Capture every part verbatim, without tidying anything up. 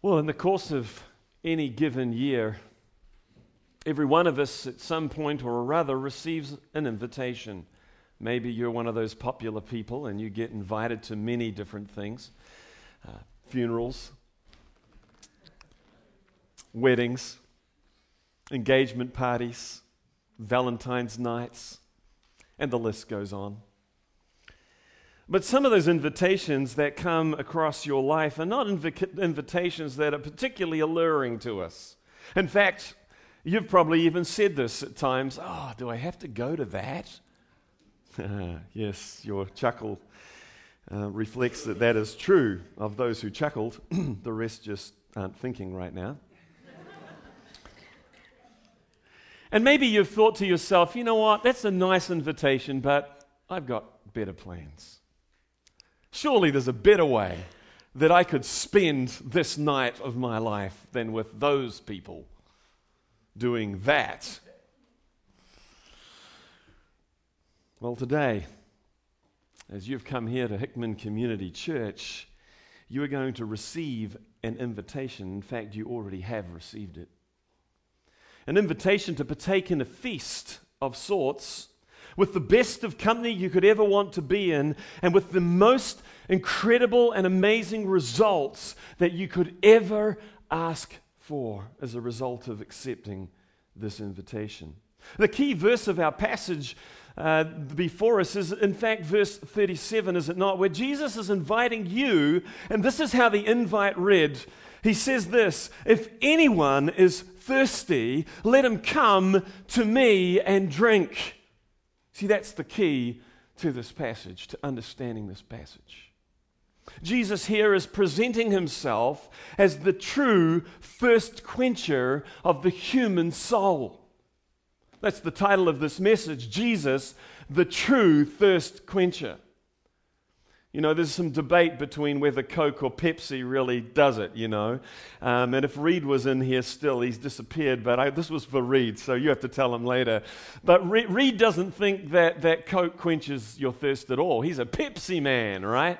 Well, in the course of any given year, every one of us at some point or other receives an invitation. Maybe you're one of those popular people and you get invited to many different things. Uh, funerals, weddings, engagement parties, Valentine's nights, and the list goes on. But some of those invitations that come across your life are not invi- invitations that are particularly alluring to us. In fact, you've probably even said this at times, oh, do I have to go to that? Yes, your chuckle uh, reflects that that is true of those who chuckled. The rest just aren't thinking right now. And maybe you've thought to yourself, you know what, that's a nice invitation, but I've got better plans. Surely there's a better way that I could spend this night of my life than with those people doing that. Well, today, as you've come here to Hickman Community Church, you are going to receive an invitation. In fact, you already have received it. An invitation to partake in a feast of sorts with the best of company you could ever want to be in, and with the most incredible and amazing results that you could ever ask for as a result of accepting this invitation. The key verse of our passage uh, before us is, in fact, verse thirty-seven, is it not? Where Jesus is inviting you, and this is how the invite read. He says this, "If anyone is thirsty, let him come to me and drink." See, that's the key to this passage, to understanding this passage. Jesus here is presenting himself as the true thirst quencher of the human soul. That's the title of this message, Jesus, the true thirst quencher. You know, there's some debate between whether Coke or Pepsi really does it, you know. Um, and if Reed was in here still, he's disappeared, but I, this was for Reed, so you have to tell him later. But Re- Reed doesn't think that, that Coke quenches your thirst at all. He's a Pepsi man, right?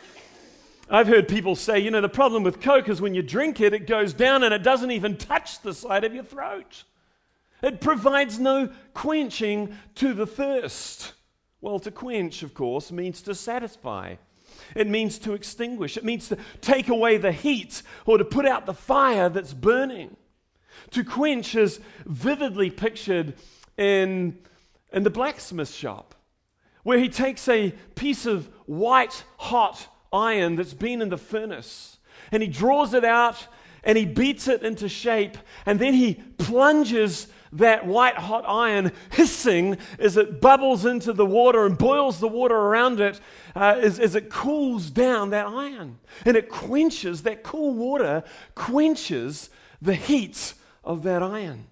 I've heard people say, you know, the problem with Coke is when you drink it, it goes down and it doesn't even touch the side of your throat. It provides no quenching to the thirst. Well, to quench, of course, means to satisfy. It means to extinguish. It means to take away the heat or to put out the fire that's burning. To quench is vividly pictured in, in the blacksmith shop, where he takes a piece of white hot iron that's been in the furnace, and he draws it out and he beats it into shape, and then he plunges that white hot iron hissing as it bubbles into the water and boils the water around it uh, as, as it cools down that iron. And it quenches, that cool water quenches the heat of that iron.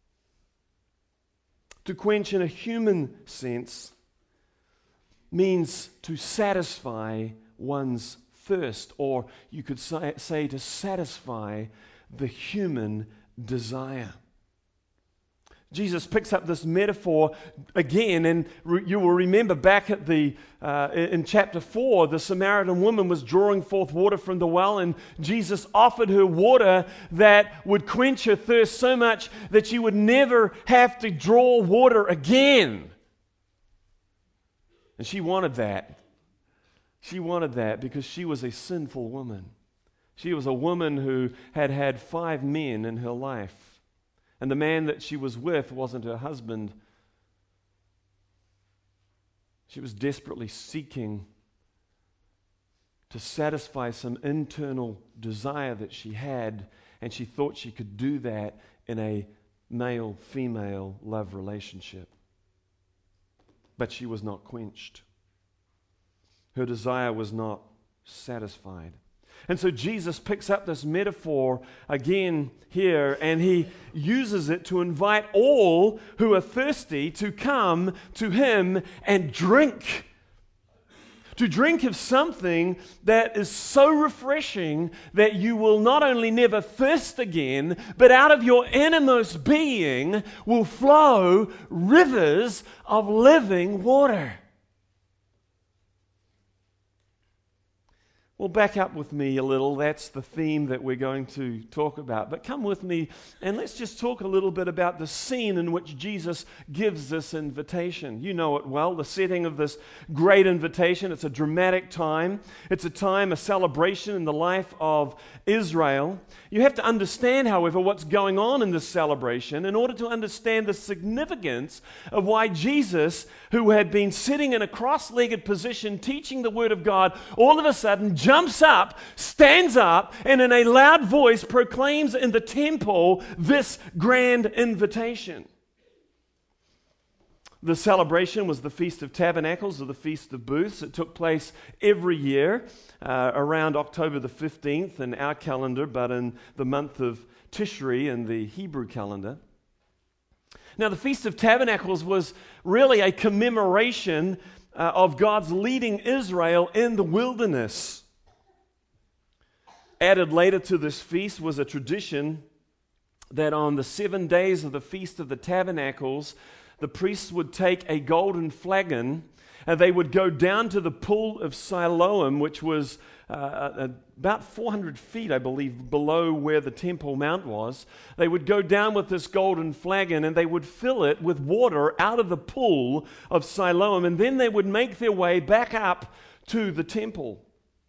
To quench in a human sense means to satisfy one's thirst, or you could say, say to satisfy the human desire. Jesus picks up this metaphor again, and re- you will remember back at the uh, in chapter four, the Samaritan woman was drawing forth water from the well, and Jesus offered her water that would quench her thirst so much that she would never have to draw water again. And she wanted that. She wanted that because she was a sinful woman. She was a woman who had had five men in her life. And the man that she was with wasn't her husband. She was desperately seeking to satisfy some internal desire that she had, and she thought she could do that in a male-female love relationship. But she was not quenched. Her desire was not satisfied. And so Jesus picks up this metaphor again here, and he uses it to invite all who are thirsty to come to him and drink. To drink of something that is so refreshing that you will not only never thirst again, but out of your innermost being will flow rivers of living water. Well, back up with me a little. That's the theme that we're going to talk about. But come with me and let's just talk a little bit about the scene in which Jesus gives this invitation. You know it well, the setting of this great invitation. It's a dramatic time. It's a time, a celebration in the life of Israel. You have to understand, however, what's going on in this celebration in order to understand the significance of why Jesus, who had been sitting in a cross-legged position teaching the Word of God, all of a sudden jumps up, stands up, and in a loud voice proclaims in the temple this grand invitation. The celebration was the Feast of Tabernacles, or the Feast of Booths. It took place every year uh, around October the fifteenth in our calendar, but in the month of Tishri in the Hebrew calendar. Now, the Feast of Tabernacles was really a commemoration uh, of God's leading Israel in the wilderness. Added later to this feast was a tradition that on the seven days of the Feast of the Tabernacles, the priests would take a golden flagon and they would go down to the pool of Siloam, which was uh, about four hundred feet, I believe, below where the Temple Mount was. They would go down with this golden flagon and they would fill it with water out of the pool of Siloam, and then they would make their way back up to the temple.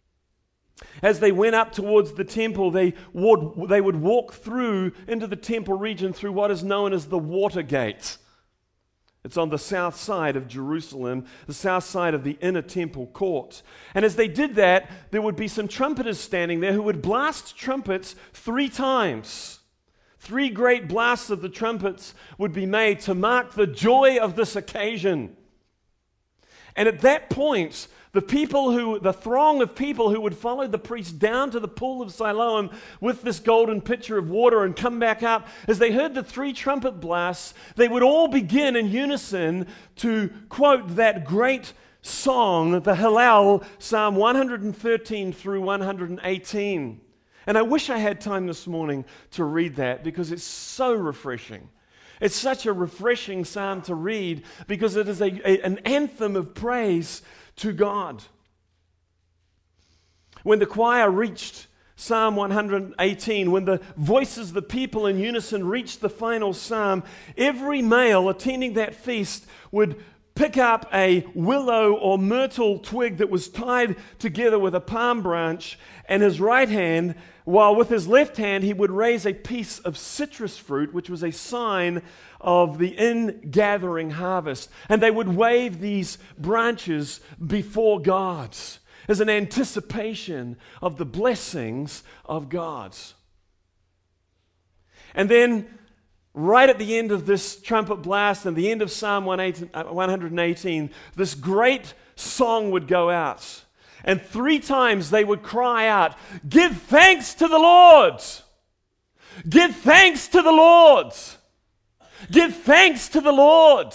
As they went up towards the temple, they would, they would walk through into the temple region through what is known as the Water Gate. It's on the south side of Jerusalem, the south side of the inner temple court. And as they did that, there would be some trumpeters standing there who would blast trumpets three times. Three great blasts of the trumpets would be made to mark the joy of this occasion. And at that point, the people who, the throng of people who would follow the priest down to the pool of Siloam with this golden pitcher of water and come back up, as they heard the three trumpet blasts, they would all begin in unison to quote that great song, the Hallel, Psalm one hundred thirteen through one hundred eighteen. And I wish I had time this morning to read that because it's so refreshing. It's such a refreshing psalm to read because it is a, a, an anthem of praise to God. When the choir reached Psalm one hundred eighteen, when the voices of the people in unison reached the final psalm, every male attending that feast would pick up a willow or myrtle twig that was tied together with a palm branch in his right hand, while with his left hand he would raise a piece of citrus fruit, which was a sign of the in-gathering harvest. And they would wave these branches before God as an anticipation of the blessings of God. And then right at the end of this trumpet blast and the end of Psalm one hundred eighteen, this great song would go out. And three times they would cry out, "Give thanks to the Lord! Give thanks to the Lord! Give thanks to the Lord!"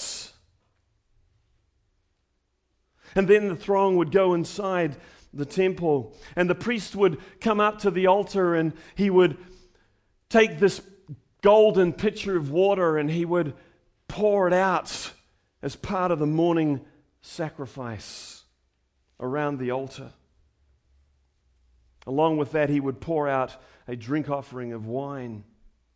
And then the throng would go inside the temple, and the priest would come up to the altar, and he would take this golden pitcher of water, and he would pour it out as part of the morning sacrifice around the altar. Along with that, he would pour out a drink offering of wine.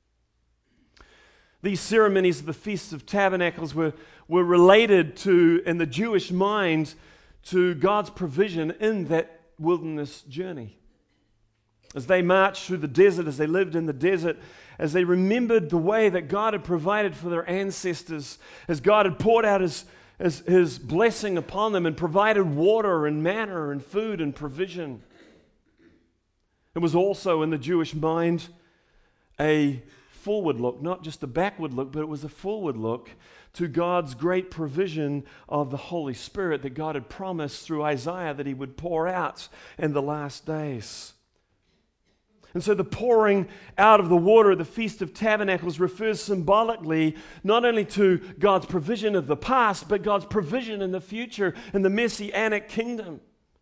These ceremonies of the Feast of Tabernacles were, were related to, in the Jewish mind, to God's provision in that wilderness journey. As they marched through the desert, as they lived in the desert, as they remembered the way that God had provided for their ancestors, as God had poured out His, His, His blessing upon them and provided water and manna and food and provision. It was also in the Jewish mind a forward look, not just a backward look, but it was a forward look to God's great provision of the Holy Spirit that God had promised through Isaiah that He would pour out in the last days. And so the pouring out of the water at the Feast of Tabernacles refers symbolically not only to God's provision of the past, but God's provision in the future in the Messianic kingdom.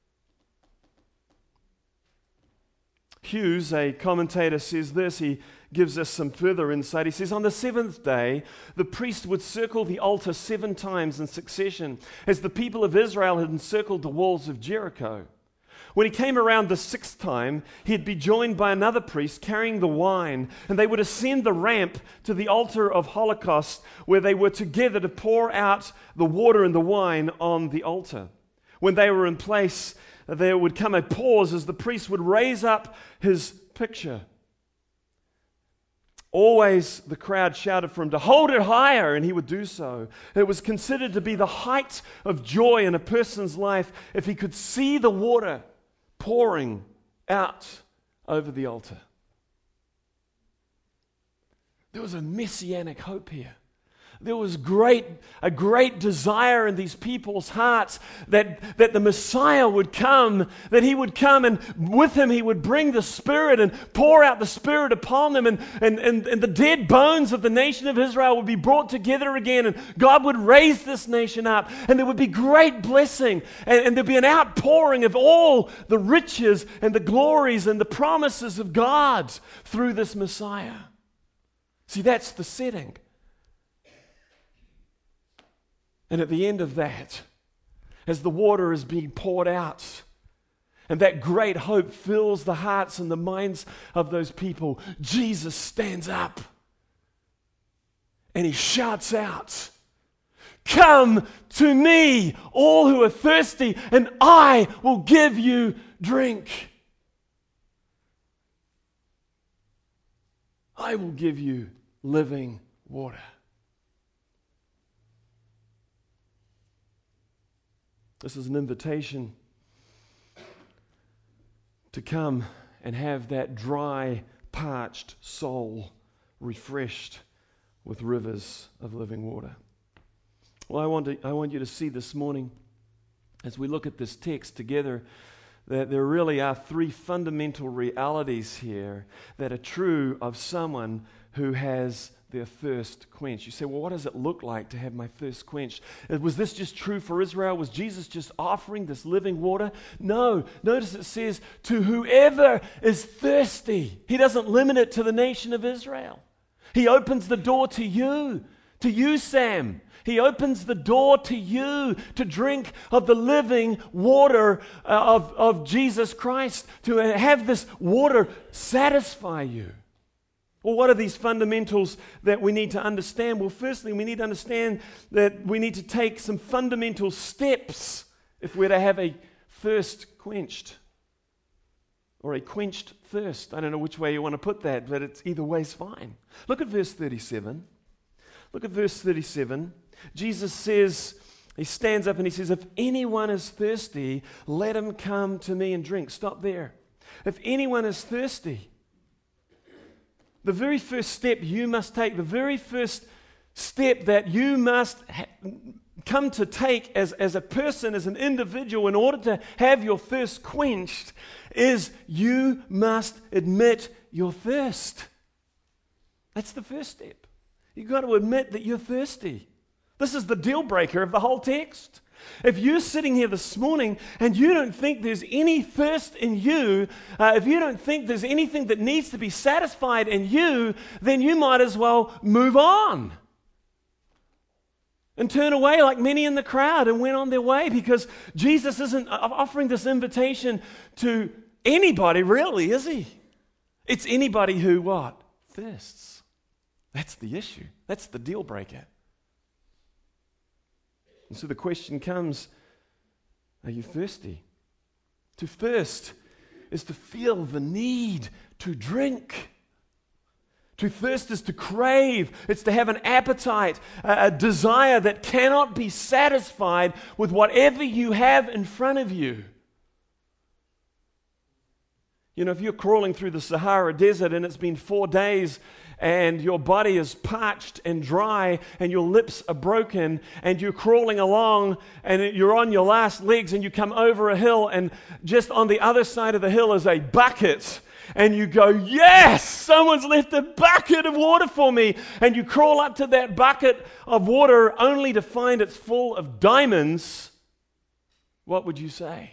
Hughes, a commentator, says this. He gives us some further insight. He says, on the seventh day, the priest would circle the altar seven times in succession, as the people of Israel had encircled the walls of Jericho. When he came around the sixth time, he'd be joined by another priest carrying the wine, and they would ascend the ramp to the altar of holocaust, where they were together to pour out the water and the wine on the altar. When they were in place, there would come a pause as the priest would raise up his picture. Always the crowd shouted for him to hold it higher, and he would do so. It was considered to be the height of joy in a person's life if he could see the water pouring out over the altar. There was a messianic hope here. There was great, a great desire in these people's hearts that, that the Messiah would come, that he would come, and with him he would bring the Spirit and pour out the Spirit upon them, and, and, and, and the dead bones of the nation of Israel would be brought together again, and God would raise this nation up, and there would be great blessing, and, and there'd be an outpouring of all the riches and the glories and the promises of God through this Messiah. See, that's the setting. And at the end of that, as the water is being poured out, and that great hope fills the hearts and the minds of those people, Jesus stands up and he shouts out, "Come to me, all who are thirsty, and I will give you drink. I will give you living water." This is an invitation to come and have that dry, parched soul refreshed with rivers of living water. Well, I want to, I want you to see this morning, as we look at this text together, that there really are three fundamental realities here that are true of someone who has their thirst quenched. You say, well, what does it look like to have my thirst quenched? Was this just true for Israel? Was Jesus just offering this living water? No. Notice it says, to whoever is thirsty. He doesn't limit it to the nation of Israel. He opens the door to you, to you, Sam. He opens the door to you to drink of the living water uh, of, of Jesus Christ, to have this water satisfy you. Well, what are these fundamentals that we need to understand? Well, firstly, we need to understand that we need to take some fundamental steps if we're to have a thirst quenched, or a quenched thirst. I don't know which way you want to put that, but it's either way is fine. Look at verse thirty-seven. Look at verse thirty-seven. Jesus says, he stands up and he says, if anyone is thirsty, let him come to me and drink. Stop there. If anyone is thirsty, the very first step you must take, the very first step that you must ha- come to take as, as a person, as an individual, in order to have your thirst quenched, is you must admit your thirst. That's the first step. You've got to admit that you're thirsty. This is the deal breaker of the whole text. If you're sitting here this morning and you don't think there's any thirst in you, uh, if you don't think there's anything that needs to be satisfied in you, then you might as well move on and turn away like many in the crowd and went on their way, because Jesus isn't offering this invitation to anybody, really, is he? It's anybody who what? Thirsts. That's the issue. That's the deal breaker. And so the question comes, are you thirsty? To thirst is to feel the need to drink. To thirst is to crave. It's to have an appetite, a, a desire that cannot be satisfied with whatever you have in front of you. You know, if you're crawling through the Sahara Desert and it's been four days and your body is parched and dry and your lips are broken and you're crawling along and you're on your last legs and you come over a hill and just on the other side of the hill is a bucket and you go, yes, someone's left a bucket of water for me, and you crawl up to that bucket of water only to find it's full of diamonds, what would you say?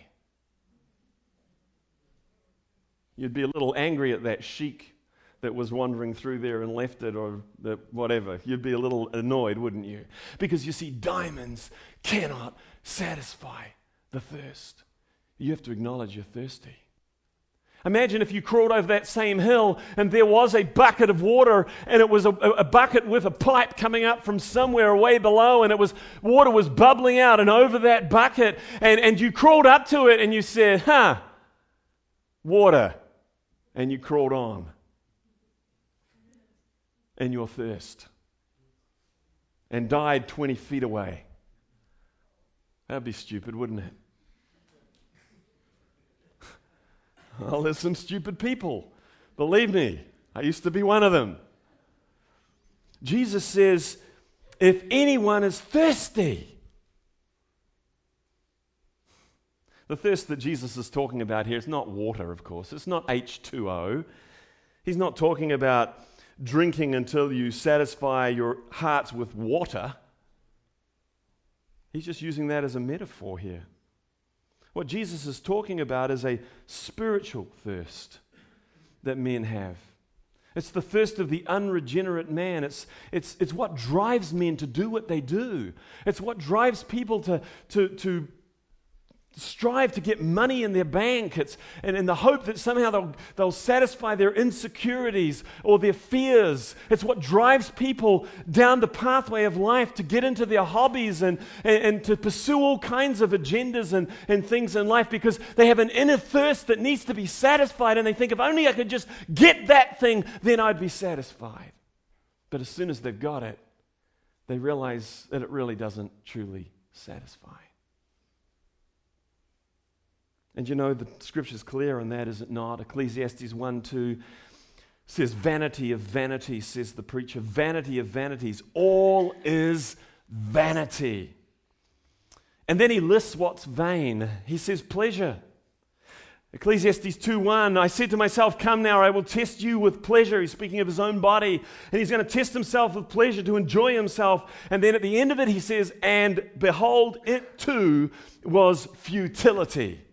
You'd be a little angry at that sheik that was wandering through there and left it, or the whatever. You'd be a little annoyed, wouldn't you? Because you see, diamonds cannot satisfy the thirst. you have to acknowledge you're thirsty. Imagine if you crawled over that same hill and there was a bucket of water, and it was a, a bucket with a pipe coming up from somewhere way below, and it was water was bubbling out and over that bucket, and, and you crawled up to it and you said, huh, water, and you crawled on in your thirst and died twenty feet away. That'd be stupid, wouldn't it? Well, there's some stupid people. Believe me, I used to be one of them. Jesus says, if anyone is thirsty. The thirst that Jesus is talking about here is not water, of course. It's not H two O. He's not talking about drinking until you satisfy your hearts with water. He's just using that as a metaphor here. What Jesus is talking about is a spiritual thirst that men have. It's the thirst of the unregenerate man. It's, it's, it's what drives men to do what they do. It's what drives people to, to, to strive to get money in their bank. It's and in the hope that somehow they'll, they'll satisfy their insecurities or their fears. It's what drives people down the pathway of life to get into their hobbies and, and, and to pursue all kinds of agendas and, and things in life, because they have an inner thirst that needs to be satisfied, and they think, if only I could just get that thing, then I'd be satisfied. But as soon as they've got it, they realize that it really doesn't truly satisfy. And you know, the scripture's clear on that, is it not? Ecclesiastes one two says, vanity of vanities, says the preacher, vanity of vanities, all is vanity. And then he lists what's vain. He says pleasure. Ecclesiastes two one, I said to myself, come now, I will test you with pleasure. He's speaking of his own body, and he's going to test himself with pleasure to enjoy himself. And then at the end of it he says, and behold, it too was futility.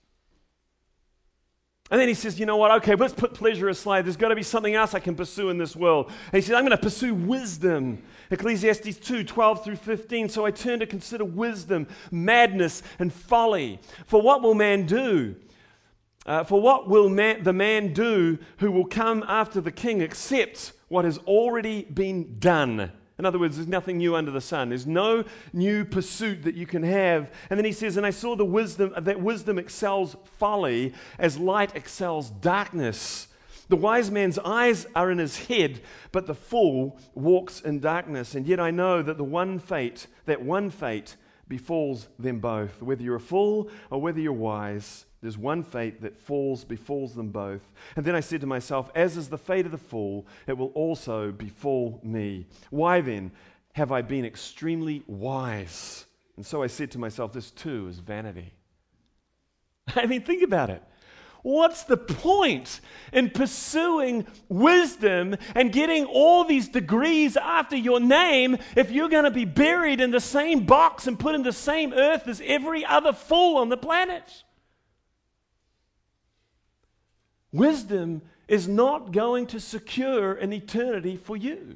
And then he says, you know what, okay, let's put pleasure aside. There's got to be something else I can pursue in this world. And he says, I'm going to pursue wisdom. Ecclesiastes two twelve through fifteen, so I turn to consider wisdom, madness, and folly. For what will man do? Uh, for what will man, the man do who will come after the king except what has already been done? In other words, there's nothing new under the sun. There's no new pursuit that you can have. And then he says, and I saw the wisdom that wisdom excels folly as light excels darkness. The wise man's eyes are in his head, but the fool walks in darkness. And yet I know that the one fate, that one fate befalls them both. Whether you're a fool or whether you're wise, there's one fate that falls, befalls them both. And then I said to myself, as is the fate of the fool, it will also befall me. Why then have I been extremely wise? And so I said to myself, this too is vanity. I mean, think about it. What's the point in pursuing wisdom and getting all these degrees after your name if you're going to be buried in the same box and put in the same earth as every other fool on the planet? Wisdom is not going to secure an eternity for you.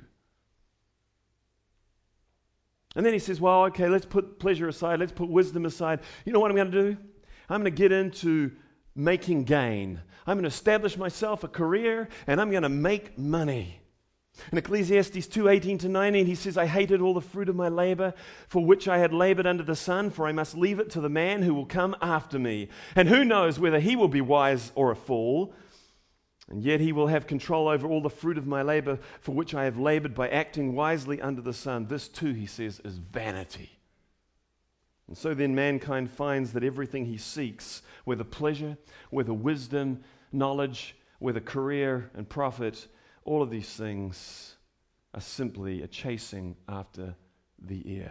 And then he says, well, okay, let's put pleasure aside. Let's put wisdom aside. You know what I'm going to do? I'm going to get into making gain. I'm going to establish myself a career, and I'm going to make money. In Ecclesiastes two eighteen to nineteen, he says, I hated all the fruit of my labor, for which I had labored under the sun, for I must leave it to the man who will come after me. And who knows whether he will be wise or a fool? And yet he will have control over all the fruit of my labor, for which I have labored by acting wisely under the sun. This too, he says, is vanity. And so then mankind finds that everything he seeks, whether pleasure, whether wisdom, knowledge, whether career and profit, all of these things are simply a chasing after the ear.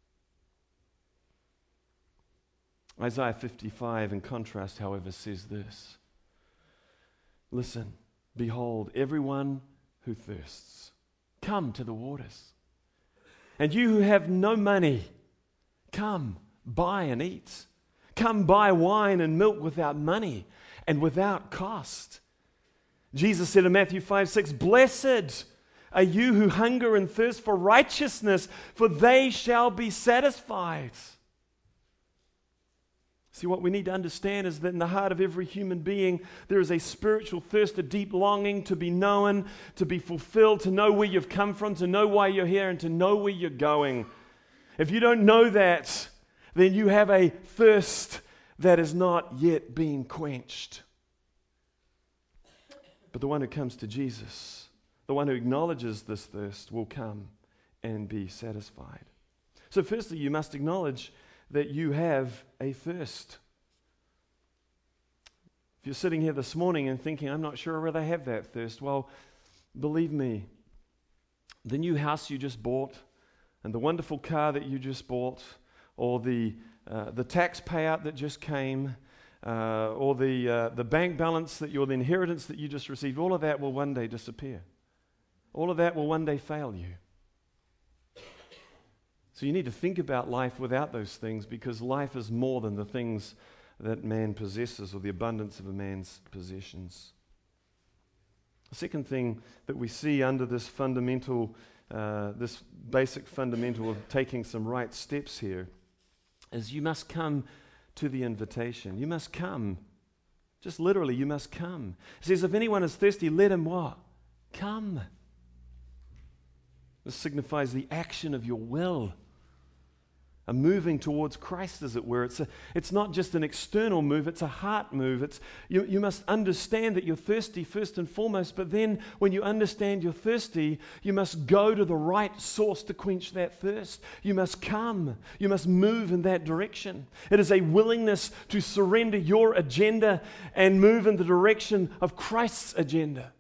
Isaiah fifty-five, in contrast, however, says this. Listen, behold, everyone who thirsts, come to the waters. And you who have no money, come, buy and eat. Come buy wine and milk without money and without cost. Jesus said in Matthew five six, blessed are you who hunger and thirst for righteousness, for they shall be satisfied. See, what we need to understand is that in the heart of every human being, there is a spiritual thirst, a deep longing to be known, to be fulfilled, to know where you've come from, to know why you're here, and to know where you're going. If you don't know that, then you have a thirst that has not yet been quenched. But the one who comes to Jesus, the one who acknowledges this thirst, will come and be satisfied. So firstly, you must acknowledge that you have a thirst. If you're sitting here this morning and thinking, I'm not sure whether I have that thirst, well, believe me, the new house you just bought and the wonderful car that you just bought, or the uh, the tax payout that just came, uh, or the uh, the bank balance that your the inheritance that you just received, all of that will one day disappear. All of that will one day fail you. So you need to think about life without those things, because life is more than the things that man possesses or the abundance of a man's possessions. The second thing that we see under this fundamental, uh, this basic fundamental of taking some right steps here is you must come to the invitation. You must come. Just literally, you must come. It says, if anyone is thirsty, let him what? Come. This signifies the action of your will. A moving towards Christ, as it were. It's a, it's not just an external move, it's a heart move. It's you, you must understand that you're thirsty first and foremost, but then when you understand you're thirsty, you must go to the right source to quench that thirst. You must come. You must move in that direction. It is a willingness to surrender your agenda and move in the direction of Christ's agenda.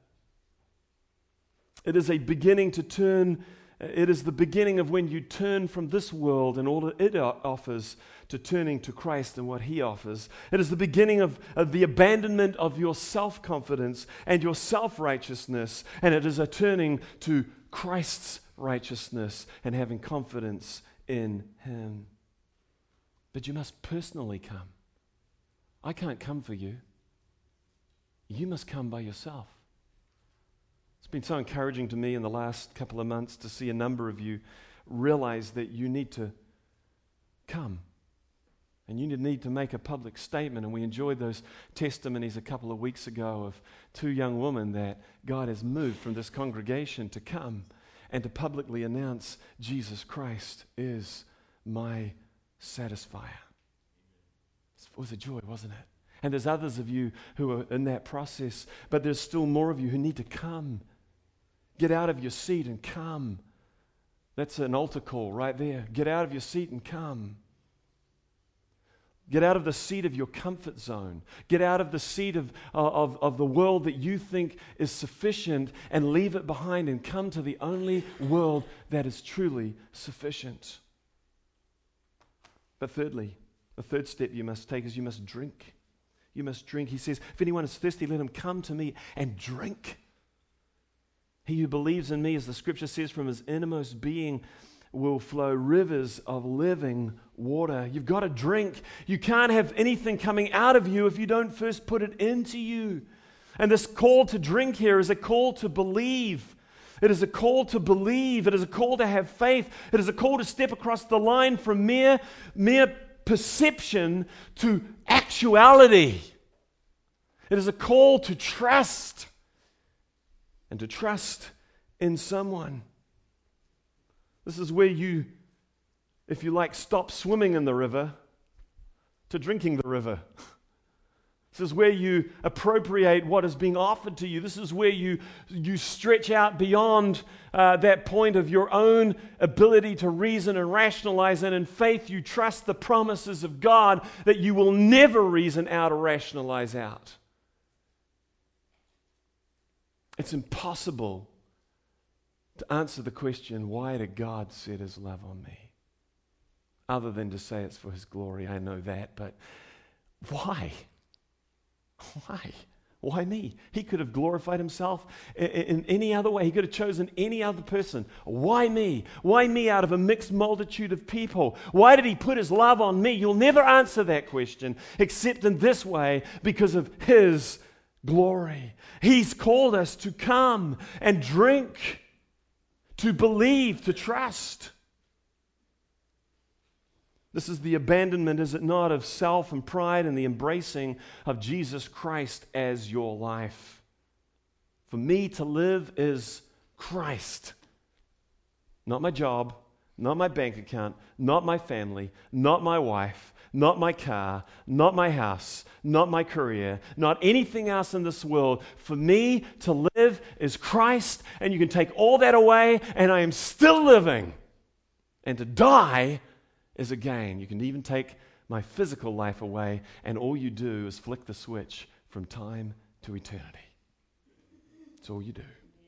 It is a beginning to turn It is the beginning of when you turn from this world and all that it offers to turning to Christ and what He offers. It is the beginning of, of the abandonment of your self-confidence and your self-righteousness, and it is a turning to Christ's righteousness and having confidence in Him. But you must personally come. I can't come for you. You must come by yourself. It's been so encouraging to me in the last couple of months to see a number of you realize that you need to come. And you need to make a public statement. And we enjoyed those testimonies a couple of weeks ago of two young women that God has moved from this congregation to come and to publicly announce Jesus Christ is my satisfier. It was a joy, wasn't it? And there's others of you who are in that process, but there's still more of you who need to come. Get out of your seat and come. That's an altar call right there. Get out of your seat and come. Get out of the seat of your comfort zone. Get out of the seat of, of, of the world that you think is sufficient and leave it behind and come to the only world that is truly sufficient. But thirdly, the third step you must take is you must drink. You must drink. He says, if anyone is thirsty, let him come to me and drink. He who believes in me, as the scripture says, from his innermost being will flow rivers of living water. You've got to drink. You can't have anything coming out of you if you don't first put it into you. And this call to drink here is a call to believe. It is a call to believe. It is a call to have faith. It is a call to step across the line from mere, mere perception to actuality. It is a call to trust and to trust in someone. This is where you, if you like, stop swimming in the river to drinking the river. This is where you appropriate what is being offered to you. This is where you, you stretch out beyond uh, that point of your own ability to reason and rationalize, and in faith you trust the promises of God that you will never reason out or rationalize out. It's impossible to answer the question, why did God set His love on me? Other than to say it's for His glory. I know that, but why? Why? Why me? He could have glorified Himself in, in any other way. He could have chosen any other person. Why me? Why me out of a mixed multitude of people? Why did He put His love on me? You'll never answer that question except in this way, because of His glory. He's called us to come and drink, to believe, to trust. This is the abandonment, is it not, of self and pride and the embracing of Jesus Christ as your life. For me to live is Christ. Not my job, not my bank account, not my family, not my wife, not my car, not my house, not my career, not anything else in this world. For me to live is Christ, and you can take all that away, and I am still living. And to die is a gain. You can even take my physical life away, and all you do is flick the switch from time to eternity. That's all you do.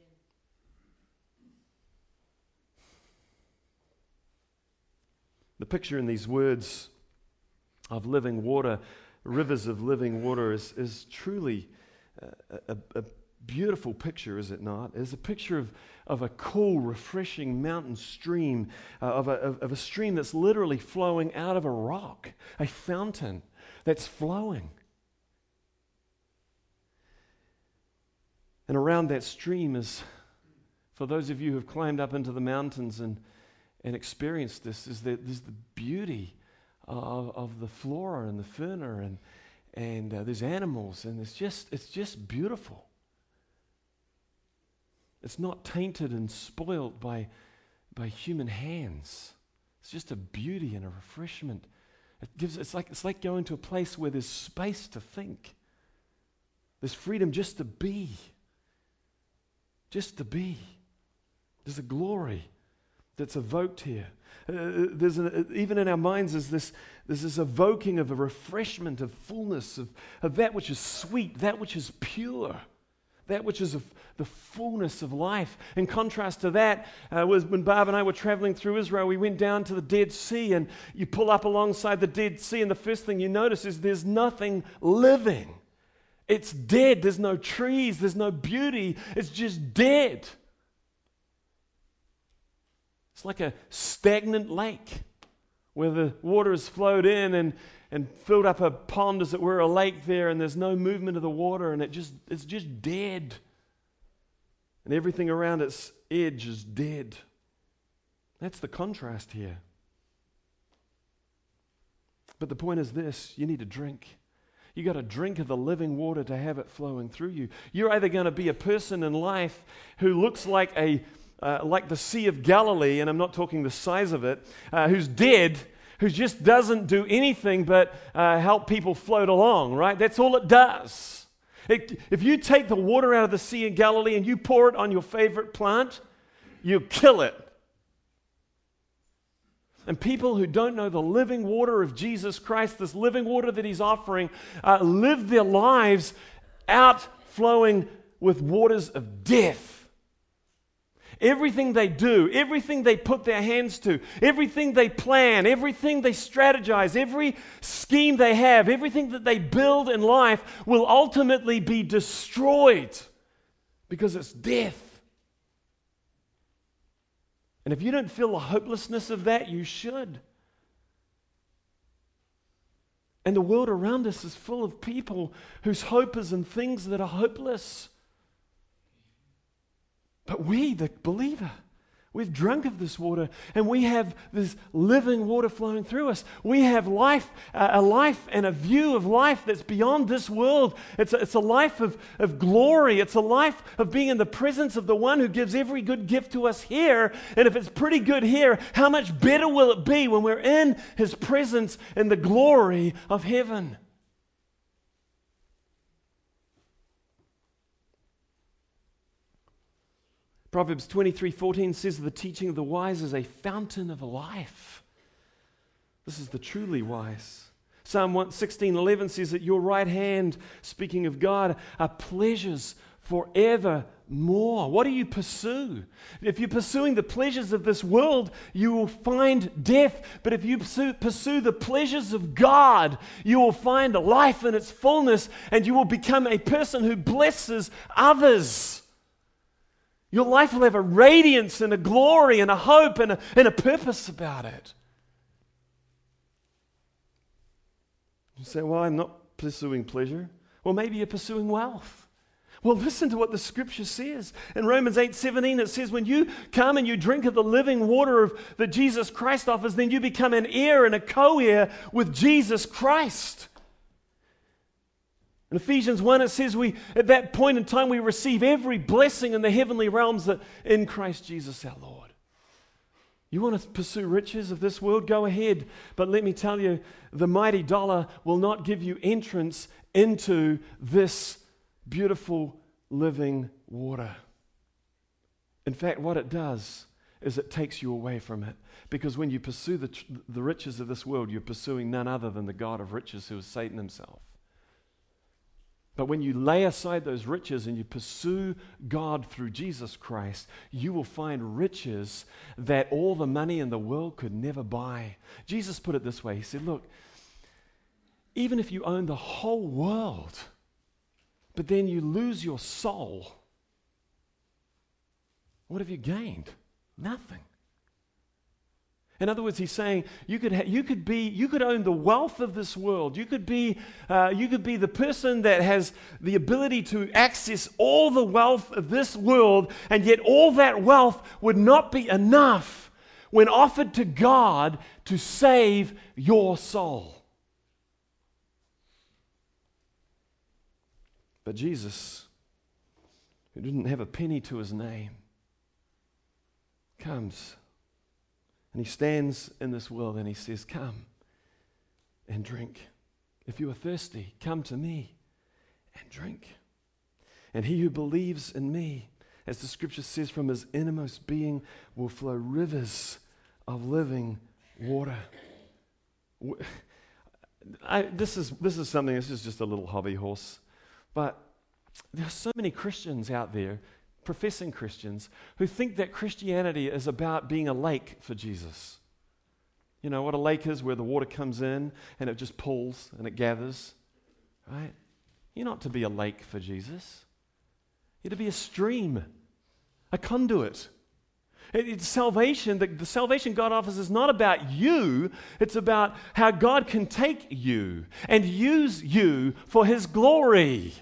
The picture in these words of living water, rivers of living water, is, is truly a, a, a beautiful picture, is it not? It's a picture of, of a cool, refreshing mountain stream, uh, of, a, of, of a stream that's literally flowing out of a rock, a fountain that's flowing. And around that stream is, for those of you who have climbed up into the mountains and, and experienced this, is that there's the beauty of, of the flora and the fauna, and, and uh, there's animals, and it's just, it's just beautiful. It's not tainted and spoiled by, by human hands. It's just a beauty and a refreshment. It gives, it's like, it's like going to a place where there's space to think. There's freedom just to be. Just to be. There's a glory that's evoked here. Uh, there's an, even in our minds, there's this, there's this evoking of a refreshment, of fullness, of, of that which is sweet, that which is pure, that which is of the fullness of life. In contrast to that, uh, was when Barb and I were traveling through Israel, we went down to the Dead Sea, and you pull up alongside the Dead Sea, and the first thing you notice is there's nothing living. It's dead. There's no trees. There's no beauty. It's just dead. It's like a stagnant lake where the water has flowed in and, and filled up a pond, as it were, a lake there, and there's no movement of the water, and it just it's just dead. And everything around its edge is dead. That's the contrast here. But the point is this: you need to drink. You got to drink of the living water to have it flowing through you. You're either going to be a person in life who looks like a uh, like the Sea of Galilee, and I'm not talking the size of it, uh, who's dead, who just doesn't do anything but uh, help people float along, right? That's all it does. It, if you take the water out of the Sea of Galilee and you pour it on your favorite plant, you kill it. And people who don't know the living water of Jesus Christ, this living water that He's offering, uh, live their lives outflowing with waters of death. Everything they do, everything they put their hands to, everything they plan, everything they strategize, every scheme they have, everything that they build in life will ultimately be destroyed because it's death. And if you don't feel the hopelessness of that, you should. And the world around us is full of people whose hope is in things that are hopeless. But we, the believer, we've drunk of this water, and we have this living water flowing through us. We have life, uh, a life and a view of life that's beyond this world. It's a, it's a life of, of glory. It's a life of being in the presence of the one who gives every good gift to us here. And if it's pretty good here, how much better will it be when we're in His presence in the glory of heaven? Proverbs twenty-three fourteen says the teaching of the wise is a fountain of life. This is the truly wise. Psalm sixteen eleven says, at your right hand, speaking of God, are pleasures forevermore. What do you pursue? If you're pursuing the pleasures of this world, you will find death. But if you pursue, pursue the pleasures of God, you will find life in its fullness, and you will become a person who blesses others. Your life will have a radiance and a glory and a hope and a, and a purpose about it. You say, well, I'm not pursuing pleasure. Well, maybe you're pursuing wealth. Well, listen to what the scripture says. In Romans eight seventeen, it says, when you come and you drink of the living water of, that Jesus Christ offers, then you become an heir and a co-heir with Jesus Christ. In Ephesians one, it says, we at that point in time, we receive every blessing in the heavenly realms that in Christ Jesus our Lord. You want to pursue riches of this world? Go ahead. But let me tell you, the mighty dollar will not give you entrance into this beautiful living water. In fact, what it does is it takes you away from it. Because when you pursue the, tr- the riches of this world, you're pursuing none other than the God of riches, who is Satan himself. But when you lay aside those riches and you pursue God through Jesus Christ, you will find riches that all the money in the world could never buy. Jesus put it this way. He said, look, even if you own the whole world, but then you lose your soul, what have you gained? Nothing. In other words, he's saying you could ha- you could be you could own the wealth of this world. You could be uh, you could be the person that has the ability to access all the wealth of this world, and yet all that wealth would not be enough when offered to God to save your soul. But Jesus, who didn't have a penny to his name, comes and he stands in this world and he says, come and drink. If you are thirsty, come to me and drink. And he who believes in me, as the scripture says, from his innermost being will flow rivers of living water. I, this is this is something, this is just a little hobby horse. But there are so many Christians out there, professing Christians, who think that Christianity is about being a lake for Jesus. You know what a lake is, where the water comes in and it just pulls and it gathers, right? You're not to be a lake for Jesus. You're to be a stream, a conduit. It, it's salvation. The, the salvation God offers is not about you. It's about how God can take you and use you for his glory.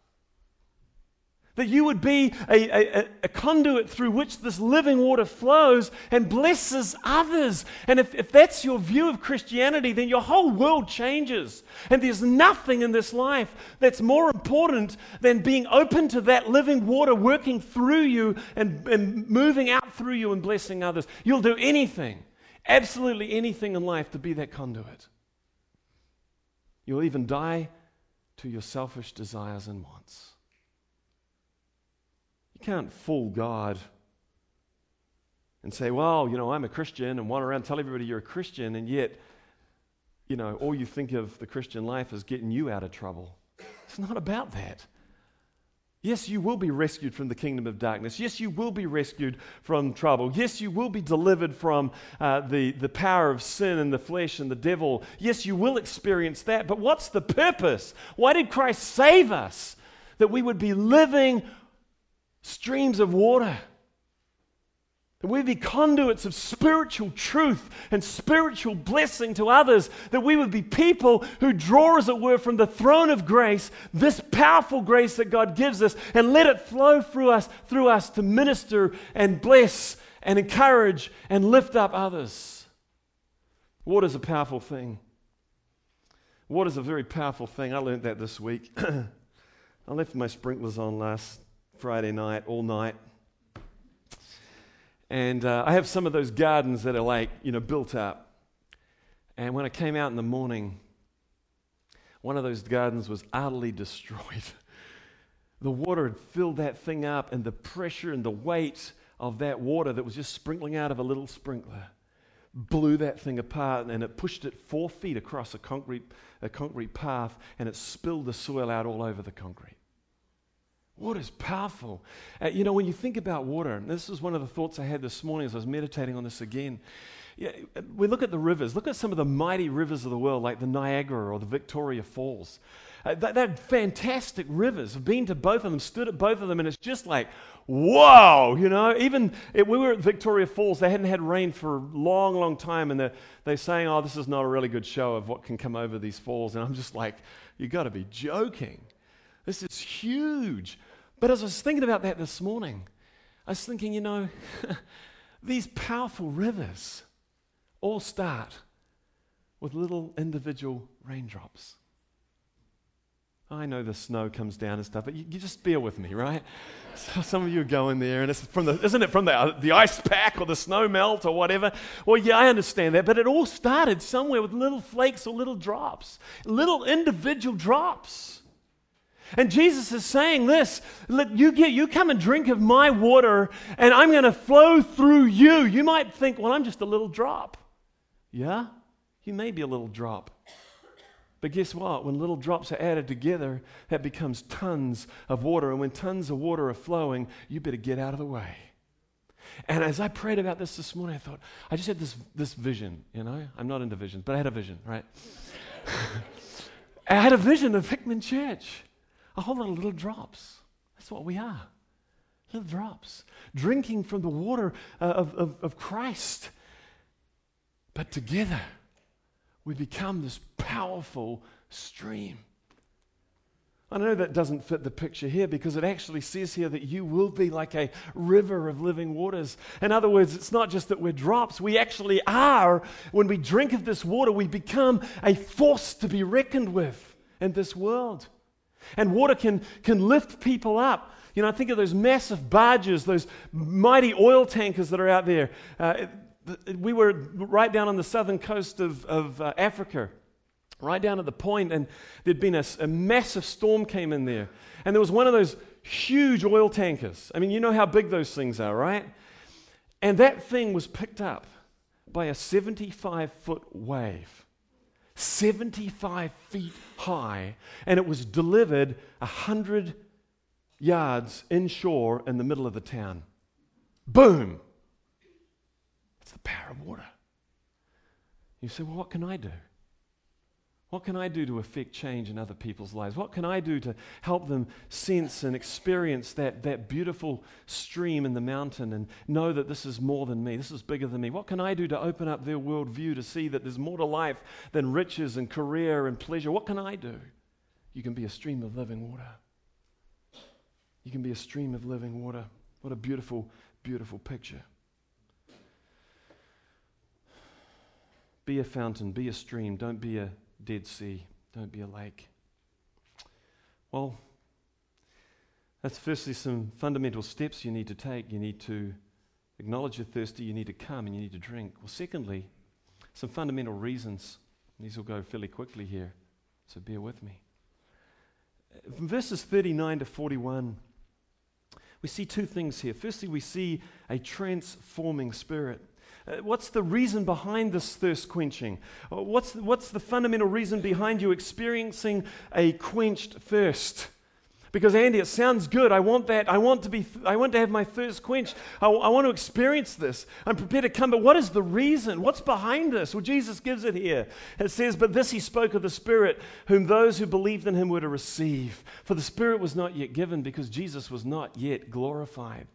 That you would be a, a, a conduit through which this living water flows and blesses others. And if, if that's your view of Christianity, then your whole world changes. And there's nothing in this life that's more important than being open to that living water working through you and, and moving out through you and blessing others. You'll do anything, absolutely anything in life to be that conduit. You'll even die to your selfish desires and wants. You can't fool God and say, well, you know, I'm a Christian, and run around and tell everybody you're a Christian, and yet, you know, all you think of the Christian life is getting you out of trouble. It's not about that. Yes, you will be rescued from the kingdom of darkness. Yes, you will be rescued from trouble. Yes, you will be delivered from uh, the, the power of sin and the flesh and the devil. Yes, you will experience that. But what's the purpose? Why did Christ save us? That we would be living streams of water. That we'd be conduits of spiritual truth and spiritual blessing to others. That we would be people who draw, as it were, from the throne of grace, this powerful grace that God gives us, and let it flow through us, through us to minister and bless and encourage and lift up others. Water's a powerful thing. Water's a very powerful thing. I learned that this week. I left my sprinklers on last Friday night, all night. And uh, I have some of those gardens that are like, you know, built up. And when I came out in the morning, one of those gardens was utterly destroyed. The water had filled that thing up, and the pressure and the weight of that water that was just sprinkling out of a little sprinkler blew that thing apart, and it pushed it four feet across a concrete, a concrete path, and it spilled the soil out all over the concrete. Water is powerful. Uh, you know, when you think about water, and this is one of the thoughts I had this morning as I was meditating on this again. Yeah, we look at the rivers. Look at some of the mighty rivers of the world, like the Niagara or the Victoria Falls. Uh, they're fantastic rivers. I've been to both of them, stood at both of them, and it's just like, whoa, you know. Even if we were at Victoria Falls, they hadn't had rain for a long, long time, and they're, they're saying, oh, this is not a really good show of what can come over these falls. And I'm just like, you got to be joking. This is huge. But as I was thinking about that this morning, I was thinking, you know, these powerful rivers all start with little individual raindrops. I know the snow comes down and stuff, but you, you just bear with me, right? So some of you are going there, and it's from the, isn't it from the, the ice pack or the snow melt or whatever? Well, yeah, I understand that, but it all started somewhere with little flakes or little drops, little individual drops. And Jesus is saying this, look, you get, you come and drink of my water, and I'm going to flow through you. You might think, well, I'm just a little drop. Yeah, you may be a little drop. But guess what? When little drops are added together, that becomes tons of water. And when tons of water are flowing, you better get out of the way. And as I prayed about this this morning, I thought, I just had this, this vision, you know? I'm not into visions, but I had a vision, right? I had a vision of Hickman Church. A whole lot of little drops. That's what we are. Little drops. Drinking from the water uh, of, of, of Christ. But together, we become this powerful stream. I know that doesn't fit the picture here because it actually says here that you will be like a river of living waters. In other words, it's not just that we're drops. We actually are. When we drink of this water, we become a force to be reckoned with in this world. And water can, can lift people up. You know, I think of those massive barges, those mighty oil tankers that are out there. Uh, we were right down on the southern coast of, of uh, Africa, right down at the point, and there'd been a, a massive storm came in there. And there was one of those huge oil tankers. I mean, you know how big those things are, right? And that thing was picked up by a seventy-five foot wave. seventy-five feet high, and it was delivered one hundred yards inshore in the middle of the town. Boom! It's the power of water. You say, well, what can I do? What can I do to affect change in other people's lives? What can I do to help them sense and experience that, that beautiful stream in the mountain and know that this is more than me, this is bigger than me? What can I do to open up their worldview to see that there's more to life than riches and career and pleasure? What can I do? You can be a stream of living water. You can be a stream of living water. What a beautiful, beautiful picture. Be a fountain, be a stream, don't be a Dead Sea, don't be a lake. Well, that's firstly some fundamental steps you need to take. You need to acknowledge you're thirsty, you need to come, and you need to drink. Well, secondly, some fundamental reasons. These will go fairly quickly here, so bear with me. From verses thirty-nine to forty-one, we see two things here. Firstly, we see a transforming spirit. Uh, what's the reason behind this thirst quenching? Uh, what's, the, what's the fundamental reason behind you experiencing a quenched thirst? Because Andy, it sounds good. I want that. I want to be. I want to have my thirst quenched. I, I want to experience this. I'm prepared to come. But what is the reason? What's behind this? Well, Jesus gives it here. It says, "But this he spoke of the Spirit, whom those who believed in him were to receive. For the Spirit was not yet given, because Jesus was not yet glorified."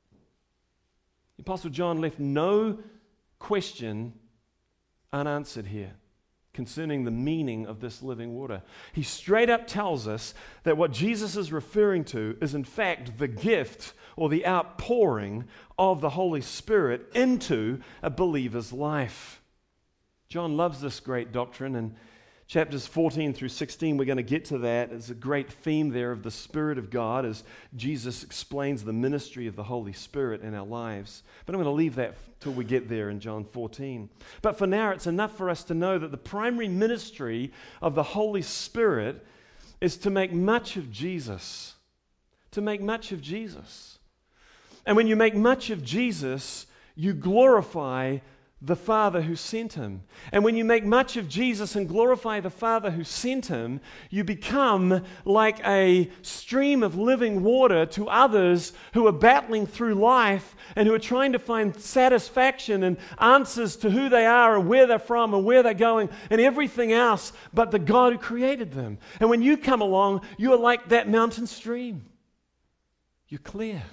The Apostle John left no question unanswered here concerning the meaning of this living water. He straight up tells us that what Jesus is referring to is in fact the gift or the outpouring of the Holy Spirit into a believer's life. John loves this great doctrine, and chapters fourteen through sixteen, we're going to get to that. There's a great theme there of the Spirit of God as Jesus explains the ministry of the Holy Spirit in our lives. But I'm going to leave that till we get there in John fourteen. But for now, it's enough for us to know that the primary ministry of the Holy Spirit is to make much of Jesus. To make much of Jesus. And when you make much of Jesus, you glorify the Father who sent him. And when you make much of Jesus and glorify the Father who sent him, you become like a stream of living water to others who are battling through life and who are trying to find satisfaction and answers to who they are and where they're from and where they're going and everything else but the God who created them. And when you come along, you are like that mountain stream. You're clear.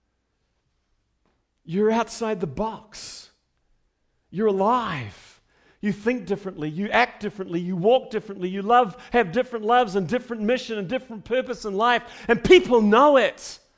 You're outside the box. You're alive. You think differently. You act differently. You walk differently. You love, have different loves and different mission and different purpose in life. And people know it.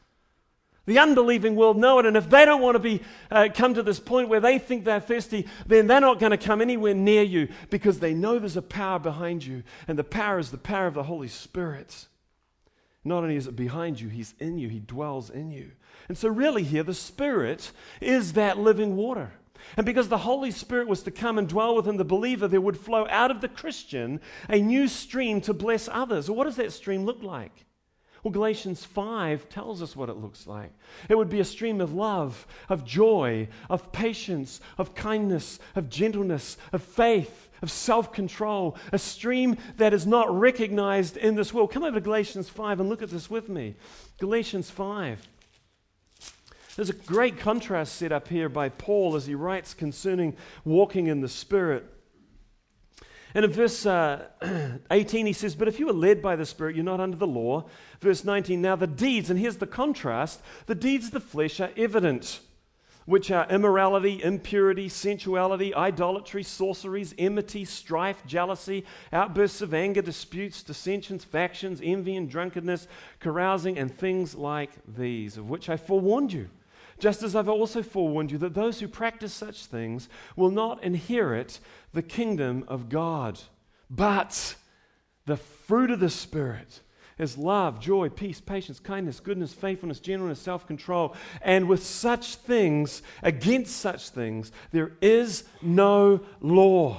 The unbelieving world know it, and if they don't want to be uh, come to this point where they think they're thirsty, then they're not going to come anywhere near you because they know there's a power behind you, and the power is the power of the Holy Spirit. Not only is it behind you, He's in you, He dwells in you. And so really here, the Spirit is that living water. And because the Holy Spirit was to come and dwell within the believer, there would flow out of the Christian a new stream to bless others. Well, what does that stream look like? Well, Galatians five tells us what it looks like. It would be a stream of love, of joy, of patience, of kindness, of gentleness, of faith, of self-control, a stream that is not recognized in this world. Come over to Galatians five and look at this with me. Galatians five. There's a great contrast set up here by Paul as he writes concerning walking in the Spirit. And in verse uh, eighteen, he says, but if you are led by the Spirit, you're not under the law. Verse nineteen, now the deeds, and here's the contrast, the deeds of the flesh are evident, which are immorality, impurity, sensuality, idolatry, sorceries, enmity, strife, jealousy, outbursts of anger, disputes, dissensions, factions, envy and drunkenness, carousing, and things like these, of which I forewarned you. Just as I've also forewarned you that those who practice such things will not inherit the kingdom of God. But the fruit of the Spirit is love, joy, peace, patience, kindness, goodness, faithfulness, gentleness, self-control. And with such things, against such things, there is no law.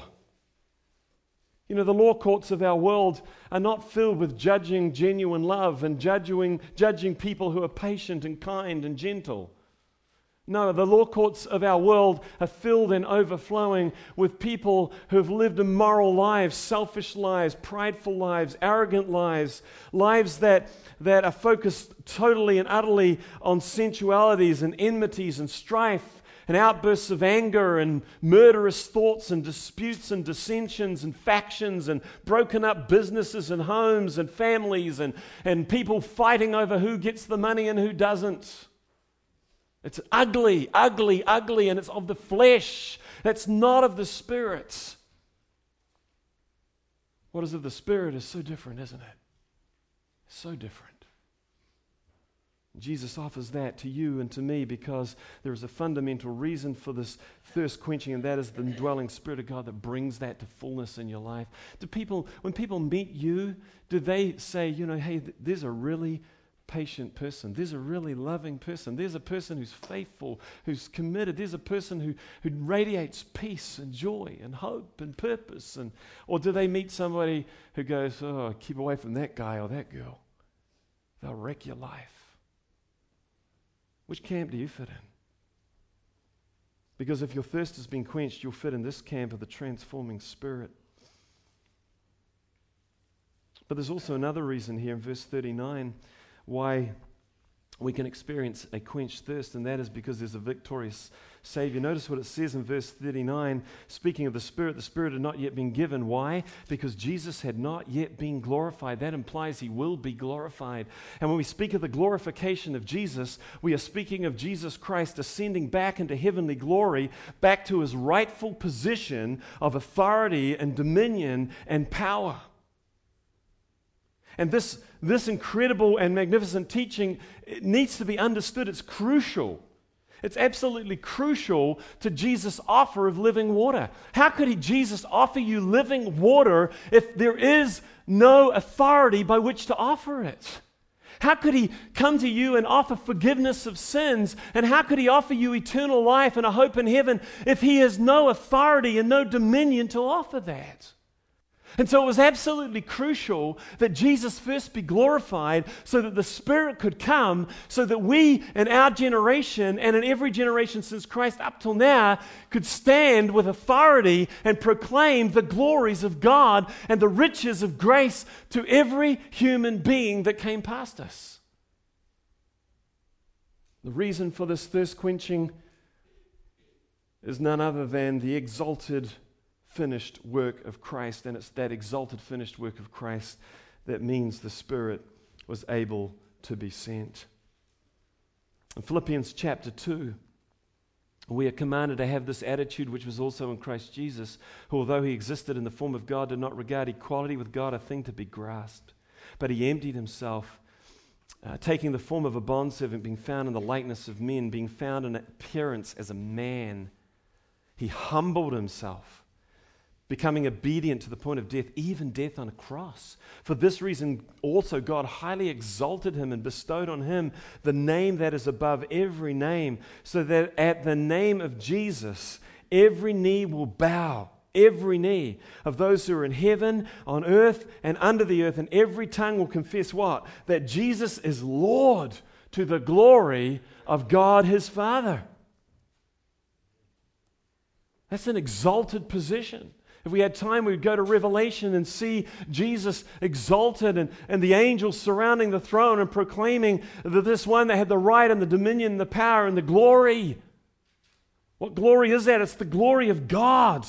You know, the law courts of our world are not filled with judging genuine love and judging, judging people who are patient and kind and gentle. No, the law courts of our world are filled and overflowing with people who have lived immoral lives, selfish lives, prideful lives, arrogant lives, lives that, that are focused totally and utterly on sensualities and enmities and strife and outbursts of anger and murderous thoughts and disputes and dissensions and factions and broken up businesses and homes and families and, and people fighting over who gets the money and who doesn't. It's ugly, ugly, ugly, and it's of the flesh. That's not of the Spirit. What is of the Spirit is so different, isn't it? So different. Jesus offers that to you and to me because there is a fundamental reason for this thirst quenching, and that is the indwelling Spirit of God that brings that to fullness in your life. Do people, when people meet you, do they say, you know, hey, th- there's a really patient person. There's a really loving person. There's a person who's faithful, who's committed. There's a person who, who radiates peace and joy and hope and purpose. And or do they meet somebody who goes, oh, keep away from that guy or that girl? They'll wreck your life. Which camp do you fit in? Because if your thirst has been quenched, you'll fit in this camp of the transforming Spirit. But there's also another reason here in verse thirty-nine why we can experience a quenched thirst, and that is because there's a victorious Savior. Notice what it says in verse thirty-nine, speaking of the Spirit, the Spirit had not yet been given. Why? Because Jesus had not yet been glorified. That implies He will be glorified. And when we speak of the glorification of Jesus, we are speaking of Jesus Christ ascending back into heavenly glory, back to His rightful position of authority and dominion and power. And this, this incredible and magnificent teaching, it needs to be understood. It's crucial. It's absolutely crucial to Jesus' offer of living water. How could he, Jesus offer you living water if there is no authority by which to offer it? How could He come to you and offer forgiveness of sins? And how could He offer you eternal life and a hope in heaven if He has no authority and no dominion to offer that? And so it was absolutely crucial that Jesus first be glorified so that the Spirit could come, so that we in our generation and in every generation since Christ up till now could stand with authority and proclaim the glories of God and the riches of grace to every human being that came past us. The reason for this thirst quenching is none other than the exalted finished work of Christ, and it's that exalted finished work of Christ that means the Spirit was able to be sent. In Philippians chapter two, we are commanded to have this attitude which was also in Christ Jesus, who although He existed in the form of God, did not regard equality with God a thing to be grasped, but He emptied Himself uh, taking the form of a bondservant, being found in the likeness of men, being found in appearance as a man, he humbled himself, becoming obedient to the point of death, even death on a cross. For this reason also God highly exalted him and bestowed on him the name that is above every name, so that at the name of Jesus every knee will bow, every knee of those who are in heaven, on earth, and under the earth, and every tongue will confess what? That Jesus is Lord, to the glory of God his Father. That's an exalted position. If we had time, we'd go to Revelation and see Jesus exalted and, and the angels surrounding the throne and proclaiming that this one that had the right and the dominion and the power and the glory. What glory is that? It's the glory of God.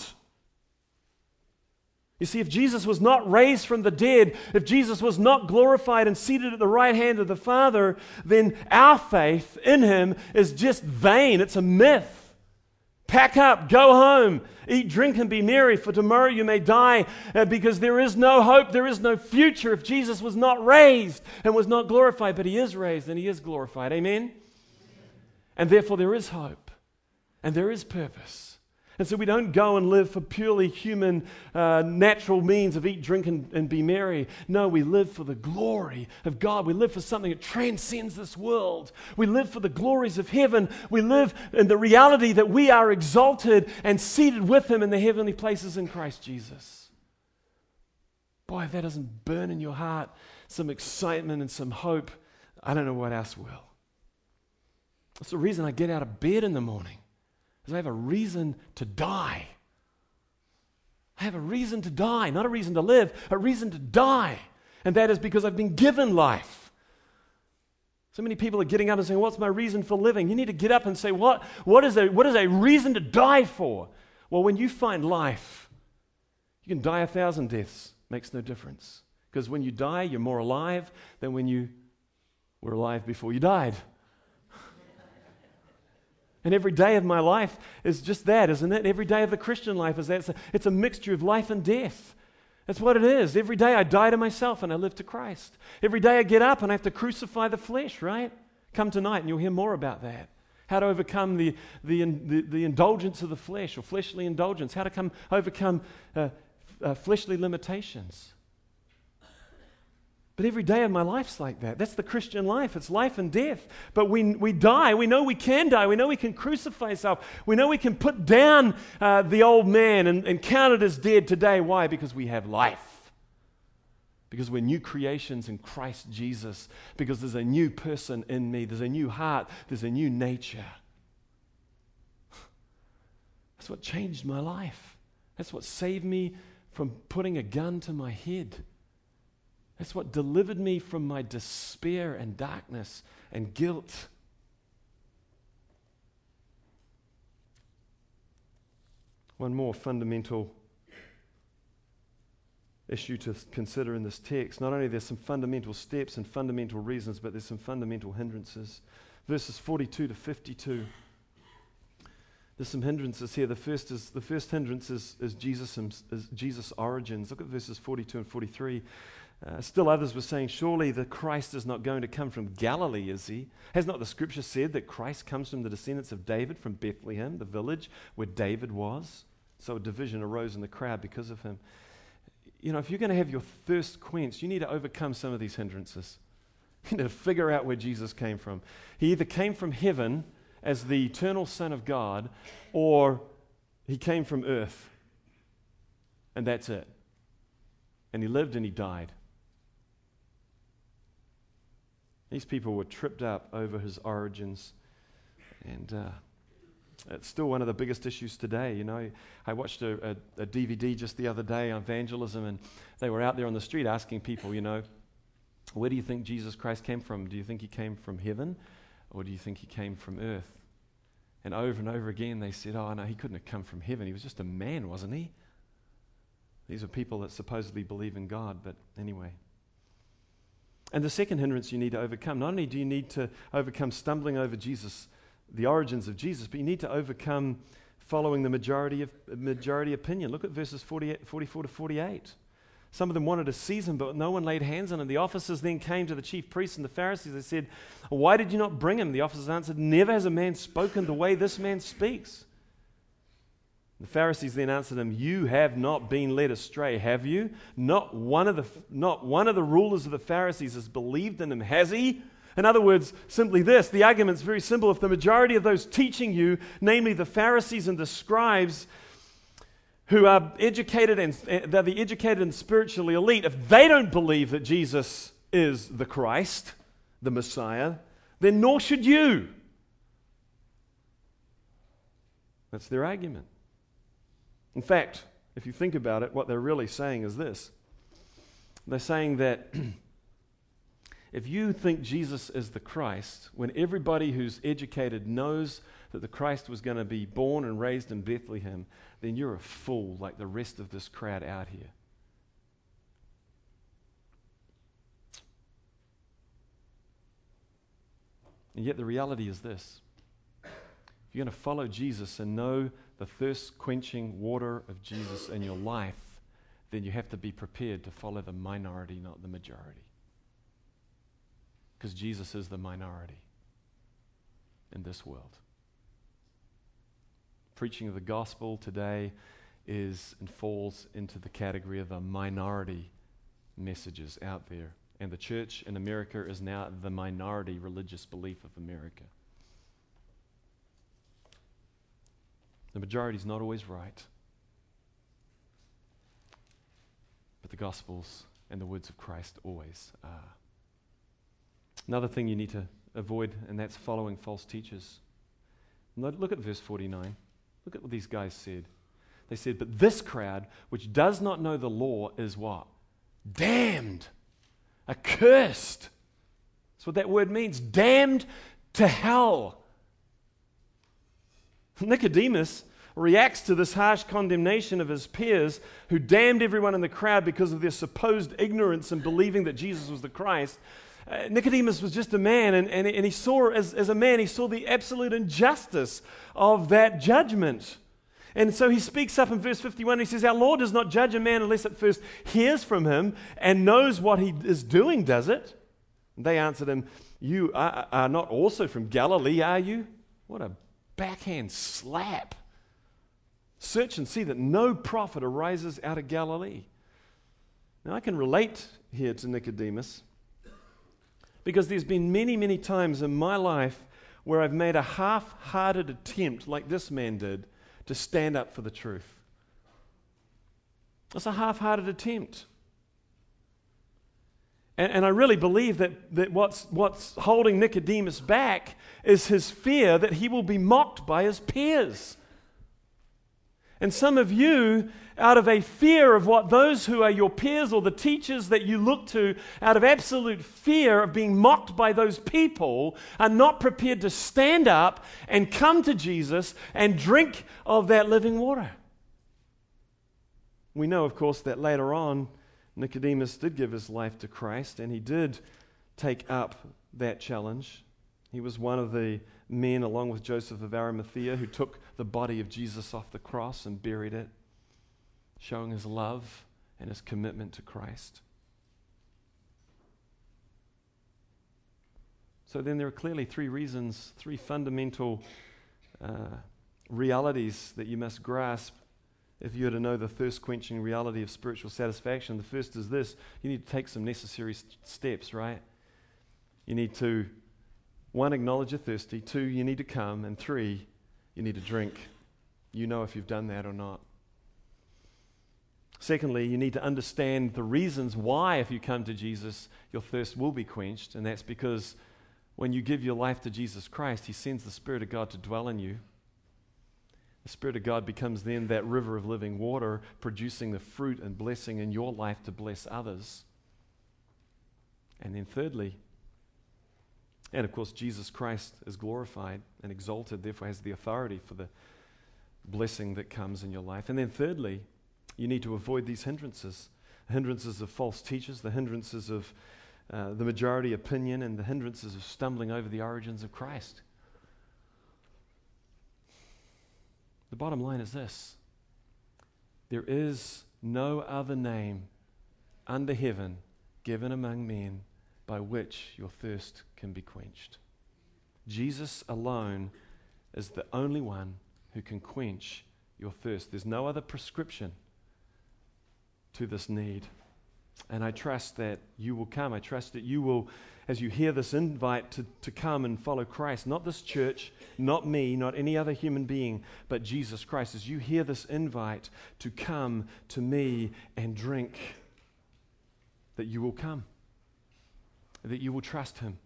You see, if Jesus was not raised from the dead, if Jesus was not glorified and seated at the right hand of the Father, then our faith in him is just vain. It's a myth. Pack up, go home, eat, drink, and be merry, for tomorrow you may die, uh, because there is no hope, there is no future if Jesus was not raised and was not glorified. But he is raised and he is glorified. Amen? Amen. And therefore there is hope and there is purpose. And so we don't go and live for purely human, uh, natural means of eat, drink, and, and be merry. No, we live for the glory of God. We live for something that transcends this world. We live for the glories of heaven. We live in the reality that we are exalted and seated with him in the heavenly places in Christ Jesus. Boy, if that doesn't burn in your heart some excitement and some hope, I don't know what else will. That's the reason I get out of bed in the morning. I have a reason to die. I have a reason to die, not a reason to live, a reason to die. And that is because I've been given life. So many people are getting up and saying, what's my reason for living? You need to get up and say, what, what, is, a, what is a reason to die for? Well, when you find life, you can die a thousand deaths. Makes no difference. Because when you die, you're more alive than when you were alive before you died. And every day of my life is just that, isn't it? Every day of the Christian life is that. It's a, it's a mixture of life and death. That's what it is. Every day I die to myself and I live to Christ. Every day I get up and I have to crucify the flesh, right? Come tonight and you'll hear more about that. How to overcome the, the, the, the indulgence of the flesh, or fleshly indulgence. How to come, overcome uh, uh, fleshly limitations. But every day of my life's like that. That's the Christian life. It's life and death. But we we die. We know we can die. We know we can crucify ourselves. We know we can put down uh, the old man and, and count it as dead today. Why? Because we have life. Because we're new creations in Christ Jesus. Because there's a new person in me. There's a new heart. There's a new nature. That's what changed my life. That's what saved me from putting a gun to my head. That's what delivered me from my despair and darkness and guilt. One more fundamental issue to consider in this text. Not only are there some fundamental steps and fundamental reasons, but there's some fundamental hindrances. Verses forty-two to fifty-two. There's some hindrances here. The first is the first hindrance is, is Jesus is Jesus' origins. Look at verses forty-two and forty-three. Uh, still others were saying, surely the Christ is not going to come from Galilee, is he? Has not the scripture said that Christ comes from the descendants of David, from Bethlehem, the village where David was? So a division arose in the crowd because of him. You know, if you're going to have your thirst quenched, you need to overcome some of these hindrances. You need to figure out where Jesus came from. He either came from heaven as the eternal Son of God, or he came from earth. And that's it. And he lived and he died. These people were tripped up over his origins, and uh, it's still one of the biggest issues today. You know, I watched a, a, a D V D just the other day on evangelism, and they were out there on the street asking people, you know, where do you think Jesus Christ came from? Do you think he came from heaven, or do you think he came from earth? And over and over again they said, oh no, he couldn't have come from heaven. He was just a man, wasn't he? These are people that supposedly believe in God, but anyway. And the second hindrance you need to overcome, not only do you need to overcome stumbling over Jesus, the origins of Jesus, but you need to overcome following the majority of majority opinion. Look at verses forty-eight, forty-four to forty-eight. Some of them wanted to seize him, but no one laid hands on him. The officers then came to the chief priests and the Pharisees. They said, "Why did you not bring him?" The officers answered, "Never has a man spoken the way this man speaks." The Pharisees then answered him, "You have not been led astray, have you? Not one of the not one of the rulers of the Pharisees has believed in him, has he?" In other words, simply this, the argument's very simple. If the majority of those teaching you, namely the Pharisees and the scribes, who are educated and they're the educated and spiritually elite, if they don't believe that Jesus is the Christ, the Messiah, then nor should you. That's their argument. In fact, if you think about it, what they're really saying is this. They're saying that if you think Jesus is the Christ, when everybody who's educated knows that the Christ was going to be born and raised in Bethlehem, then you're a fool like the rest of this crowd out here. And yet the reality is this. If you're going to follow Jesus and know the thirst-quenching water of Jesus in your life, then you have to be prepared to follow the minority, not the majority. Because Jesus is the minority in this world. Preaching of the gospel today is and falls into the category of the minority messages out there. And the church in America is now the minority religious belief of America. The majority is not always right. But the Gospels and the words of Christ always are. Another thing you need to avoid, and that's following false teachers. Look at verse forty-nine. Look at what these guys said. They said, "But this crowd, which does not know the law, is what? Damned, accursed." That's what that word means. Damned to hell. Nicodemus reacts to this harsh condemnation of his peers who damned everyone in the crowd because of their supposed ignorance in believing that Jesus was the Christ. Uh, Nicodemus was just a man, and, and, and he saw, as, as a man, he saw the absolute injustice of that judgment. And so he speaks up in verse fifty-one, he says, "Our Lord does not judge a man unless at first hears from him and knows what he is doing, does it?" And they answered him, "You are, are not also from Galilee, are you?" What a backhand slap. "Search and see that no prophet arises out of Galilee." Now I can relate here to Nicodemus because there's been many, many times in my life where I've made a half-hearted attempt, like this man did, to stand up for the truth. It's a half-hearted attempt. And, and I really believe that, that what's, what's holding Nicodemus back is his fear that he will be mocked by his peers. And some of you, out of a fear of what those who are your peers or the teachers that you look to, out of absolute fear of being mocked by those people, are not prepared to stand up and come to Jesus and drink of that living water. We know, of course, that later on, Nicodemus did give his life to Christ, and he did take up that challenge. He was one of the men, along with Joseph of Arimathea, who took the body of Jesus off the cross and buried it, showing his love and his commitment to Christ. So then there are clearly three reasons, three fundamental uh, realities that you must grasp if you are to know the thirst-quenching reality of spiritual satisfaction. The first is this: you need to take some necessary st- steps, right? You need to, one, acknowledge you're thirsty. Two, you need to come. And three, you need to drink. You know if you've done that or not. Secondly, you need to understand the reasons why, if you come to Jesus, your thirst will be quenched. And that's because when you give your life to Jesus Christ, He sends the Spirit of God to dwell in you. The Spirit of God becomes then that river of living water, producing the fruit and blessing in your life to bless others. And then thirdly, and of course, Jesus Christ is glorified and exalted, therefore has the authority for the blessing that comes in your life. And then thirdly, you need to avoid these hindrances. The hindrances of false teachers, the hindrances of uh, the majority opinion, and the hindrances of stumbling over the origins of Christ. The bottom line is this: there is no other name under heaven given among men by which your thirst can be quenched. Jesus alone is the only one who can quench your thirst. There's no other prescription to this need. And I trust that you will come. I trust that you will, as you hear this invite to, to come and follow Christ, not this church, not me, not any other human being, but Jesus Christ, as you hear this invite to come to me and drink, that you will come, that you will trust him,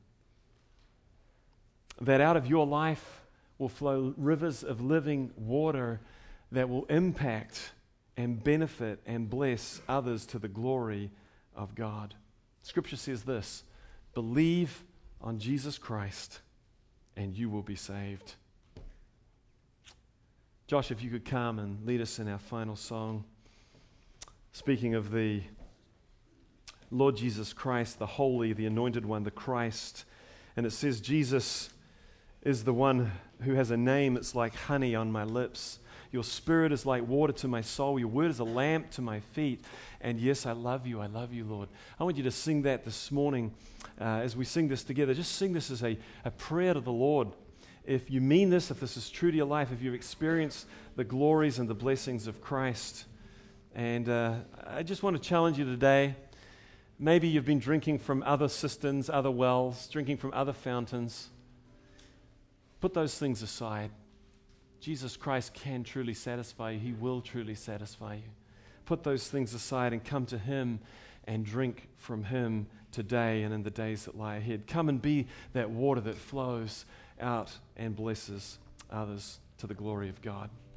that out of your life will flow rivers of living water that will impact and benefit and bless others to the glory of God. Scripture says this: believe on Jesus Christ and you will be saved. Josh, if you could come and lead us in our final song. Speaking of the Lord Jesus Christ, the Holy, the Anointed One, the Christ. And it says Jesus is the one who has a name that's like honey on my lips. Your spirit is like water to my soul. Your word is a lamp to my feet. And yes, I love you. I love you, Lord. I want you to sing that this morning uh, as we sing this together. Just sing this as a, a prayer to the Lord. If you mean this, if this is true to your life, if you've experienced the glories and the blessings of Christ. And uh, I just want to challenge you today. Maybe you've been drinking from other cisterns, other wells, drinking from other fountains. Put those things aside. Jesus Christ can truly satisfy you. He will truly satisfy you. Put those things aside and come to him and drink from him today and in the days that lie ahead. Come and be that water that flows out and blesses others to the glory of God.